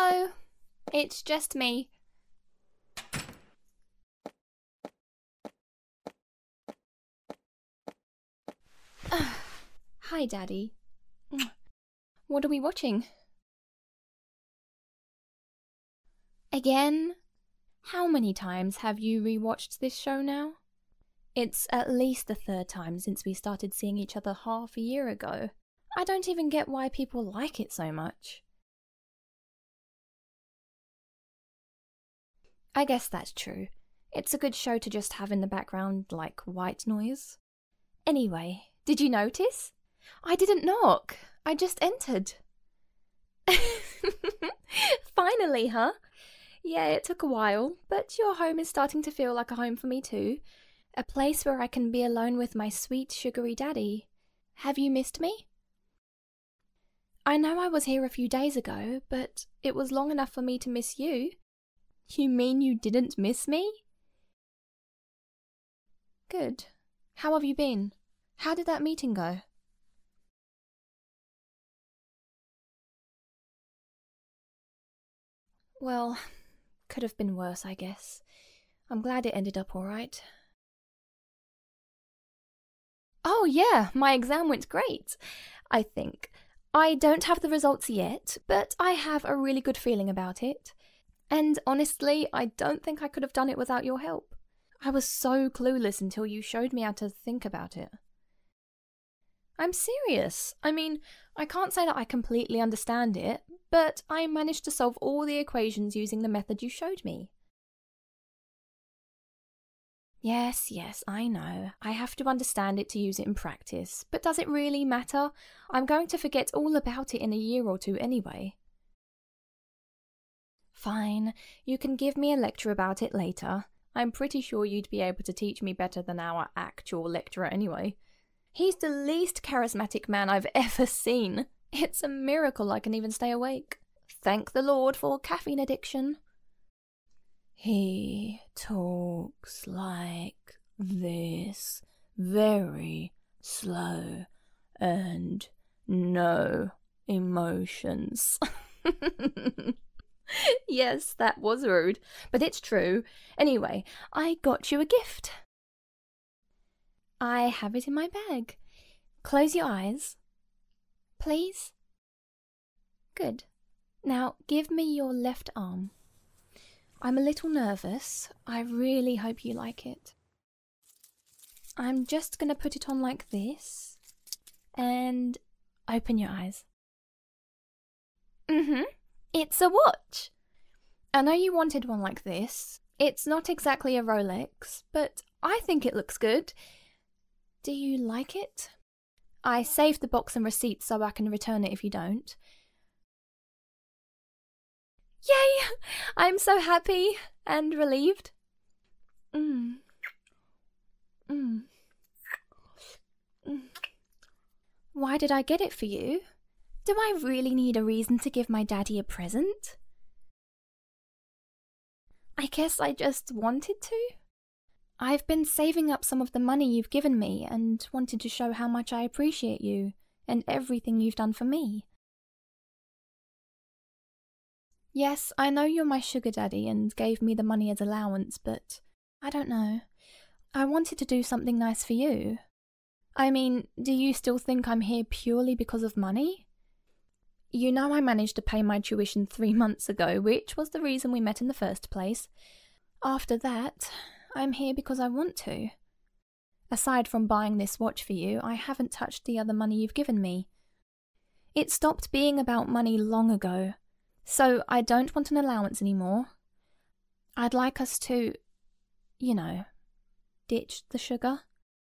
Hello, it's just me. Hi, Daddy. What are we watching? Again? How many times have you rewatched this show now? It's at least the third time since we started seeing each other half a year ago. I don't even get why people like it so much. I guess that's true. It's a good show to just have in the background like white noise. Anyway, did you notice? I didn't knock. I just entered. Finally, huh? Yeah, it took a while, but your home is starting to feel like a home for me too. A place where I can be alone with my sweet, sugary daddy. Have you missed me? I know I was here a few days ago, but it was long enough for me to miss you. You mean you didn't miss me? Good. How have you been? How did that meeting go? Well, could have been worse, I guess. I'm glad it ended up all right. Oh yeah, my exam went great, I think. I don't have the results yet, but I have a really good feeling about it. And honestly, I don't think I could have done it without your help. I was so clueless until you showed me how to think about it. I'm serious. I mean, I can't say that I completely understand it, but I managed to solve all the equations using the method you showed me. Yes, I know. I have to understand it to use it in practice, but does it really matter? I'm going to forget all about it in a year or two anyway. Fine, you can give me a lecture about it later. I'm pretty sure you'd be able to teach me better than our actual lecturer anyway. He's the least charismatic man I've ever seen. It's a miracle I can even stay awake. Thank the Lord for caffeine addiction. He talks like this, very slow and no emotions. Yes, that was rude, but it's true. Anyway, I got you a gift. I have it in my bag. Close your eyes. Please? Good. Now give me your left arm. I'm a little nervous. I really hope you like it. I'm just going to put it on like this. And open your eyes. It's a watch. I know you wanted one like this. It's not exactly a Rolex, but I think it looks good. Do you like it? I saved the box and receipt so I can return it if you don't. Yay! I'm so happy and relieved. Why did I get it for you? Do I really need a reason to give my daddy a present? I guess I just wanted to. I've been saving up some of the money you've given me and wanted to show how much I appreciate you and everything you've done for me. Yes, I know you're my sugar daddy and gave me the money as allowance, but I don't know. I wanted to do something nice for you. I mean, do you still think I'm here purely because of money? You know I managed to pay my tuition 3 months ago, which was the reason we met in the first place. After that, I'm here because I want to. Aside from buying this watch for you, I haven't touched the other money you've given me. It stopped being about money long ago, so I don't want an allowance anymore. I'd like us to, ditch the sugar.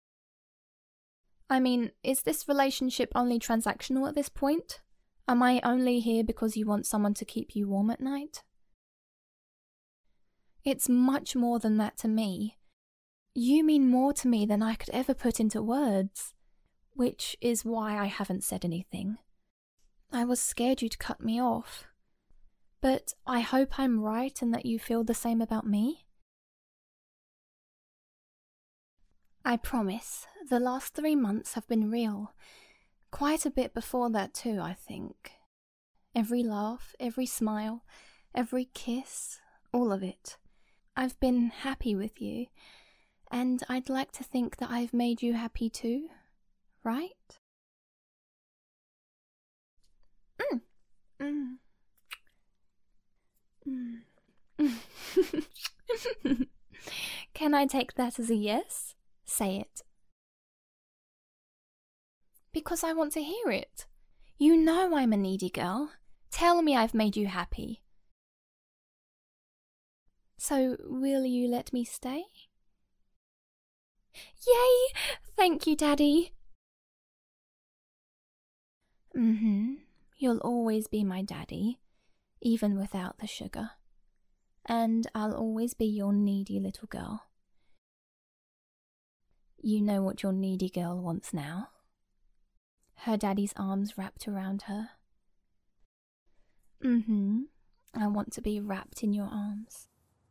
I mean, is this relationship only transactional at this point? Am I only here because you want someone to keep you warm at night? It's much more than that to me. You mean more to me than I could ever put into words, which is why I haven't said anything. I was scared you'd cut me off. But I hope I'm right and that you feel the same about me. I promise, the last 3 months have been real. Quite a bit before that too, I think. Every laugh, every smile, every kiss, all of it. I've been happy with you, and I'd like to think that I've made you happy too, right? Can I take that as a yes? Say it. Because I want to hear it. You know I'm a needy girl. Tell me I've made you happy. So, will you let me stay? Yay! Thank you, Daddy. You'll always be my daddy, even without the sugar. And I'll always be your needy little girl. You know what your needy girl wants now? Her daddy's arms wrapped around her. I want to be wrapped in your arms.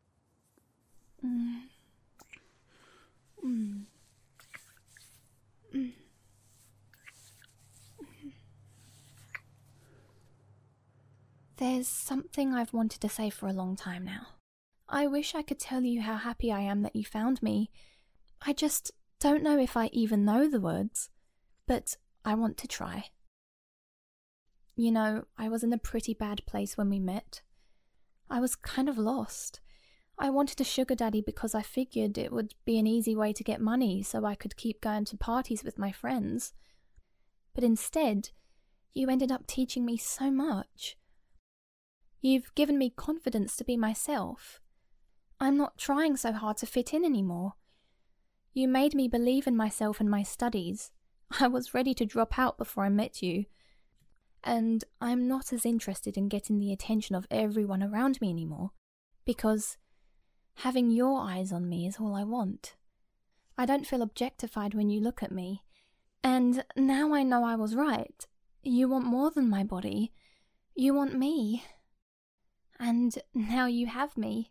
There's something I've wanted to say for a long time now. I wish I could tell you how happy I am that you found me. I just don't know if I even know the words, but I want to try. You know, I was in a pretty bad place when we met. I was kind of lost. I wanted a sugar daddy because I figured it would be an easy way to get money so I could keep going to parties with my friends. But instead, you ended up teaching me so much. You've given me confidence to be myself. I'm not trying so hard to fit in anymore. You made me believe in myself and my studies. I was ready to drop out before I met you. And I'm not as interested in getting the attention of everyone around me anymore, because having your eyes on me is all I want. I don't feel objectified when you look at me. And now I know I was right. You want more than my body. You want me. And now you have me.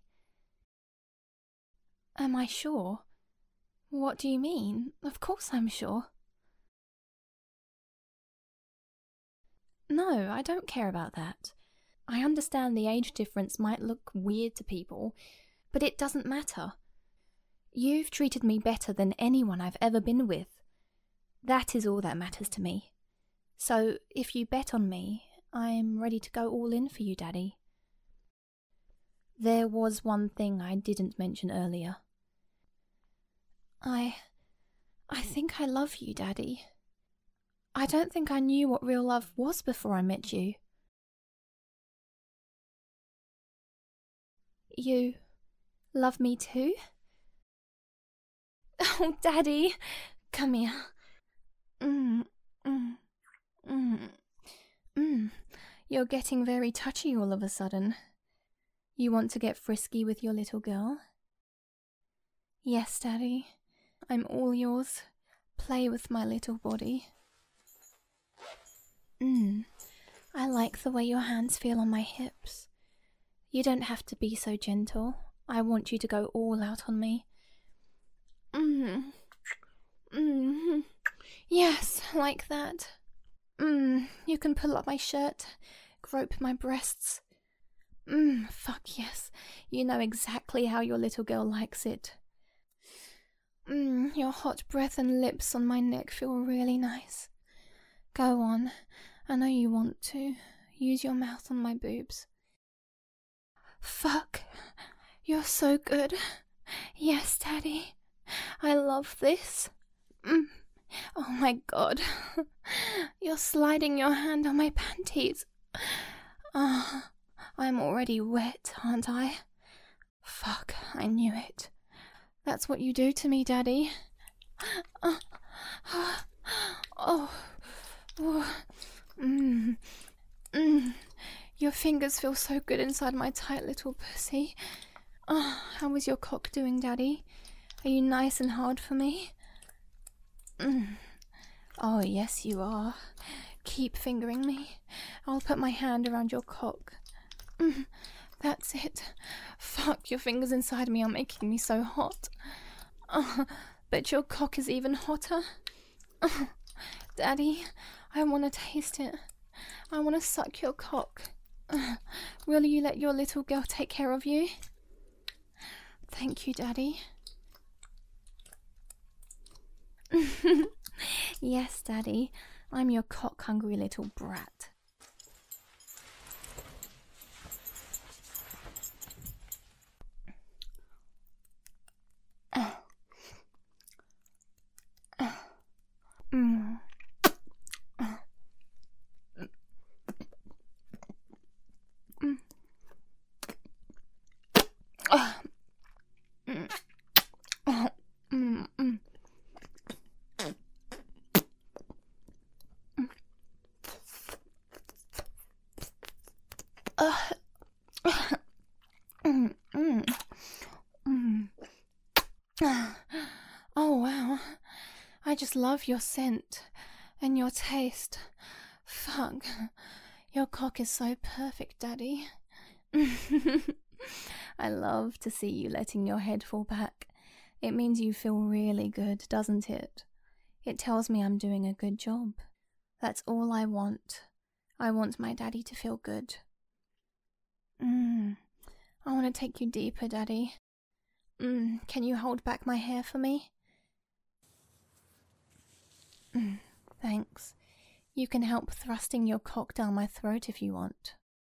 Am I sure? What do you mean? Of course I'm sure. No, I don't care about that. I understand the age difference might look weird to people, but it doesn't matter. You've treated me better than anyone I've ever been with. That is all that matters to me. So if you bet on me, I'm ready to go all in for you, Daddy. There was one thing I didn't mention earlier. I think I love you, Daddy. I don't think I knew what real love was before I met you. You love me too? Oh, Daddy, come here. You're getting very touchy all of a sudden. You want to get frisky with your little girl? Yes, Daddy. I'm all yours. Play with my little body. I like the way your hands feel on my hips. You don't have to be so gentle. I want you to go all out on me. Yes, like that. You can pull up my shirt, grope my breasts. Fuck yes. You know exactly how your little girl likes it. Your hot breath and lips on my neck feel really nice. Go on. I know you want to. Use your mouth on my boobs. Fuck. You're so good. Yes, Daddy. I love this. Oh my god. You're sliding your hand on my panties. I'm already wet, aren't I? Fuck, I knew it. That's what you do to me, Daddy. Your fingers feel so good inside my tight little pussy. How is your cock doing, Daddy? Are you nice and hard for me? Oh, yes, you are. Keep fingering me. I'll put my hand around your cock. That's it. Fuck, your fingers inside me are making me so hot. But your cock is even hotter. Daddy, I want to taste it. I want to suck your cock. Will you let your little girl take care of you? Thank you, Daddy. Yes, Daddy. I'm your cock-hungry little brat. Oh wow, I just love your scent and your taste. Fuck, your cock is so perfect, Daddy. I love to see you letting your head fall back. It means you feel really good, doesn't it? It tells me I'm doing a good job. That's all I want. I want my daddy to feel good. I want to take you deeper, Daddy. Can you hold back my hair for me? Thanks. You can help thrusting your cock down my throat if you want.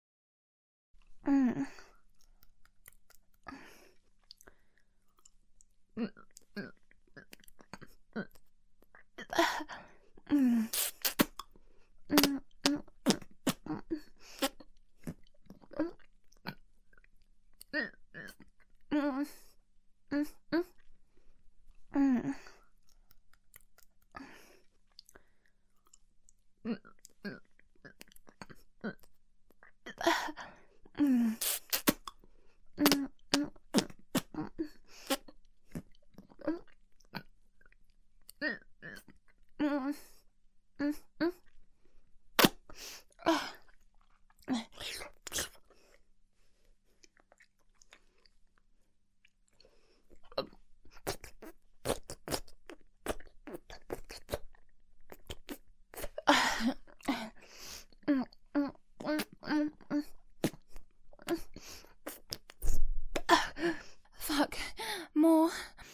Fuck. More.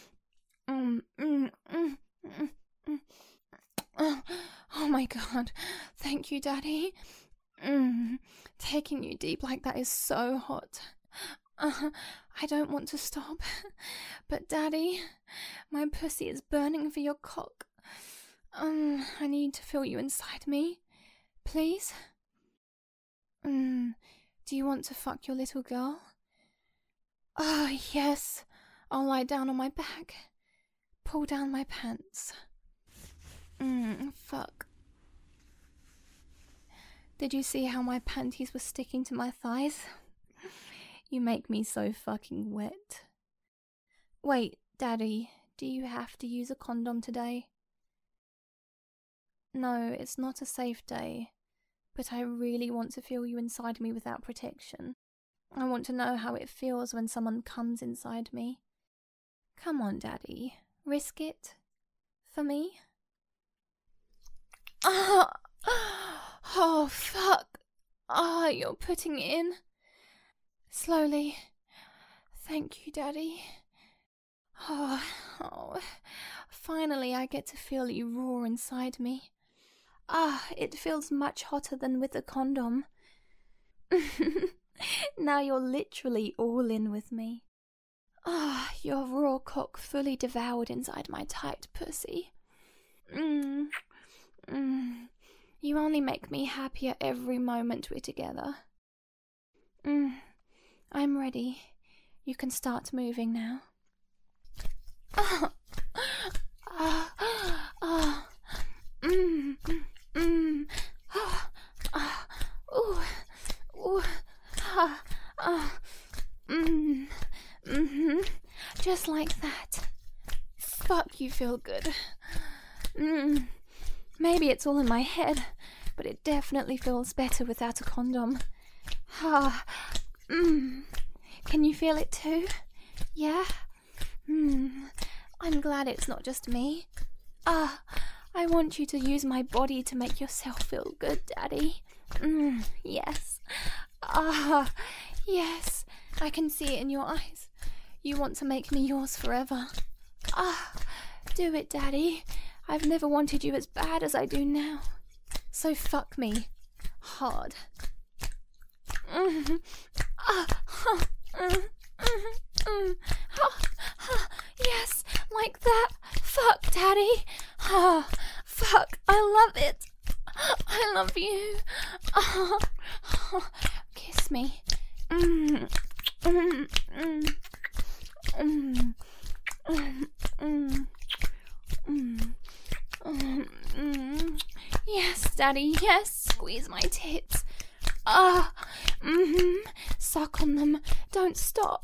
Oh my god. Thank you, Daddy. Taking you deep like that is so hot. I don't want to stop. But Daddy, my pussy is burning for your cock. I need to feel you inside me. Please? Do you want to fuck your little girl? Ah, yes. I'll lie down on my back. Pull down my pants. Fuck. Did you see how my panties were sticking to my thighs? You make me so fucking wet. Wait, Daddy, do you have to use a condom today? No, it's not a safe day, but I really want to feel you inside me without protection. I want to know how it feels when someone comes inside me. Come on, Daddy, risk it. For me? Oh, fuck. You're putting it in. Slowly. Thank you, Daddy. Oh, finally I get to feel you roar inside me. It feels much hotter than with a condom. Now you're literally all in with me. Your raw cock fully devoured inside my tight pussy. You only make me happier every moment we're together. I'm ready. You can start moving now. Just like that. Fuck, you feel good. Maybe it's all in my head, but it definitely feels better without a condom. Can you feel it too? Yeah? I'm glad it's not just me. I want you to use my body to make yourself feel good, Daddy. Yes. Ah, yes. I can see it in your eyes. You want to make me yours forever. Ah, do it, Daddy. I've never wanted you as bad as I do now. So fuck me. Hard. Yes, like that. Fuck, Daddy. Fuck, I love it. I love you. Kiss me. Yes, Daddy, yes. Squeeze my tits. Suck on them. Don't stop.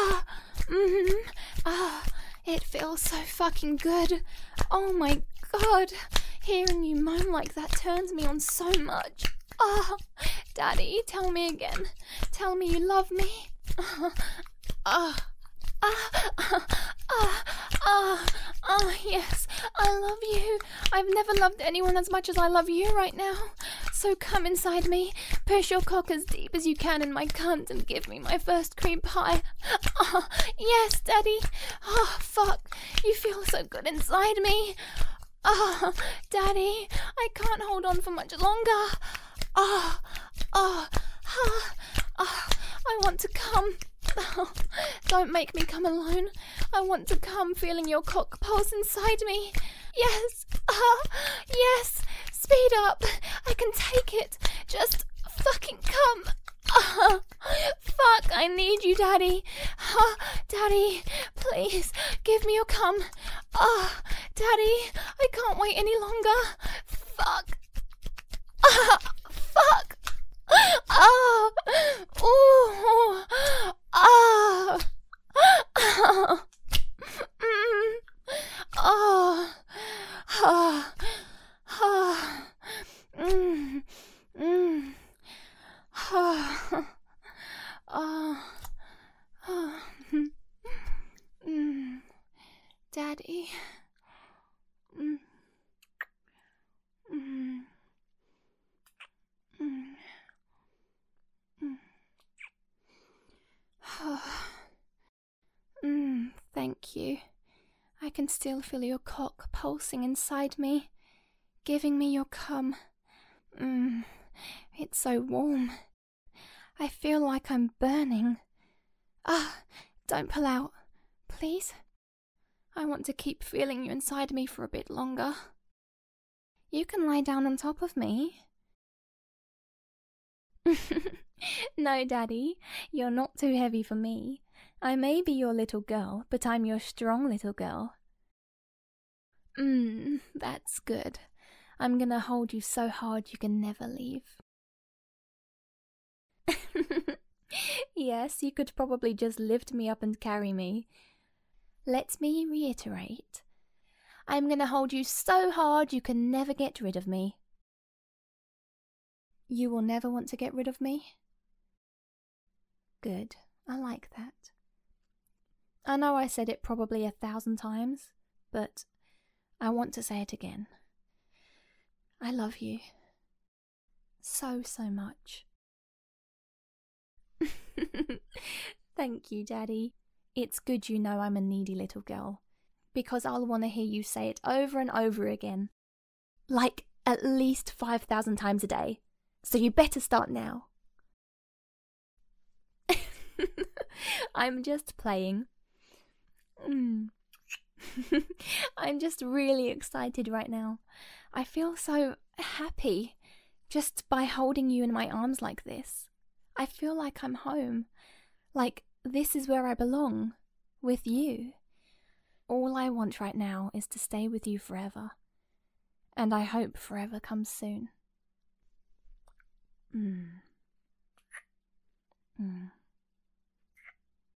It feels so fucking good. Oh my god. Hearing you moan like that turns me on so much. Daddy, tell me again. Tell me you love me. Yes, I love you. I've never loved anyone as much as I love you right now. So come inside me, push your cock as deep as you can in my cunt and give me my first cream pie. Yes, Daddy. Fuck, you feel so good inside me. Daddy, I can't hold on for much longer. I want to come. Don't make me come alone. I want to come feeling your cock pulse inside me. Yes. Yes. Speed up. I can take it. Just fucking come. Fuck, I need you, Daddy. Daddy, please, give me your cum. Daddy, I can't wait any longer. Fuck. Fuck. Ooh. Daddy. Thank you. I can still feel your cock pulsing inside me, giving me your cum. It's so warm. I feel like I'm burning. Don't pull out, please. I want to keep feeling you inside me for a bit longer. You can lie down on top of me. No, Daddy, you're not too heavy for me. I may be your little girl, but I'm your strong little girl. That's good. I'm gonna hold you so hard you can never leave. Yes, you could probably just lift me up and carry me. Let me reiterate. I'm gonna hold you so hard you can never get rid of me. You will never want to get rid of me? Good. I like that. I know I said it probably 1,000 times, but I want to say it again. I love you. So, so much. Thank you, Daddy. It's good you know I'm a needy little girl, because I'll want to hear you say it over and over again. Like at least 5,000 times a day. So you better start now. I'm just playing. I'm just really excited right now. I feel so happy just by holding you in my arms like this. I feel like I'm home. Like this is where I belong. With you. All I want right now is to stay with you forever. And I hope forever comes soon.